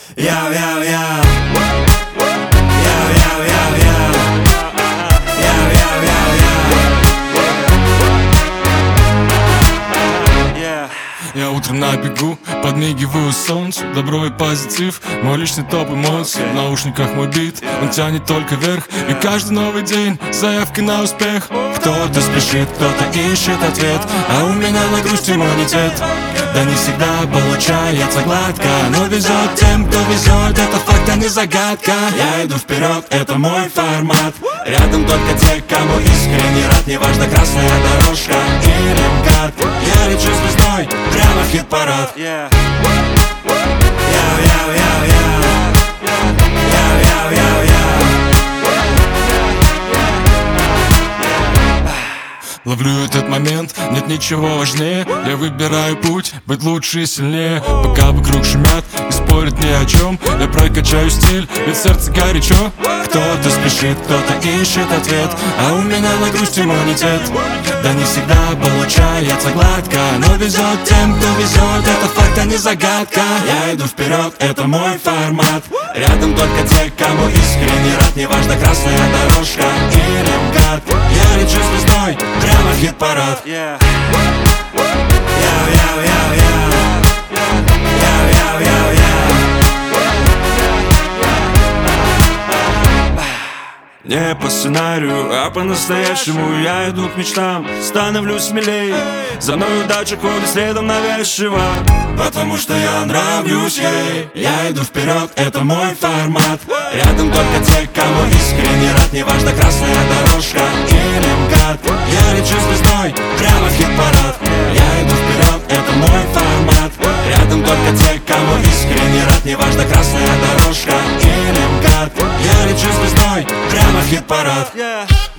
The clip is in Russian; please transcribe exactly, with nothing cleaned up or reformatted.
Яу, яу, яу. Яу, яу, яу, яу. Яу, яу, яу, яу. Я утром на бегу, подмигиваю солнцу. Добро и позитив, мой личный топ эмоций. В наушниках мой бит, он тянет только вверх. И каждый новый день заявки на успех. Кто-то спешит, кто-то ищет ответ, а у меня на грусть иммунитет. Да не всегда получается гладко, но везет тем, кто везет. Это факт, а не загадка. Я иду вперед, это мой формат. Рядом только те, кому искренне рад. Неважно, красная дорожка или МКАД. Я лечу звездой прямо в хит-парад. Яу, яу, яу, яу. Яу, яу, яу, яу. Ловлю этот момент, нет ничего важнее. Я выбираю путь, быть лучше и сильнее. Пока вокруг шумят и спорят ни о чем, я прокачаю стиль, ведь сердце горячо. Кто-то спешит, кто-то ищет ответ, а у меня на грусть иммунитет. Да не всегда получается гладко, но везет тем, кто везет. Это факт, а не загадка. Я иду вперед, это мой формат. Рядом только те, кому искренне рад. Неважно, красная дорожка или МКАД. Я лечу звездой прямо в хит-парад. Яу, яу, яу, яу. Яу, яу, яу, яу. Не по сценарию, а по-настоящему. Я иду к мечтам, становлюсь смелей. За мной удача ходит следом навязчиво, потому что я нравлюсь ей. Я иду вперед, это мой формат. Рядом только те, кому искренне рад. Неважно, красная дорожка или МКАД. Я лечу звездой прямо в хит-парад. Я иду вперед, это мой формат. Рядом только те, кому искренне рад. Неважно, красная дорожка или МКАД. Я лечу звездой прямо в хит-парад.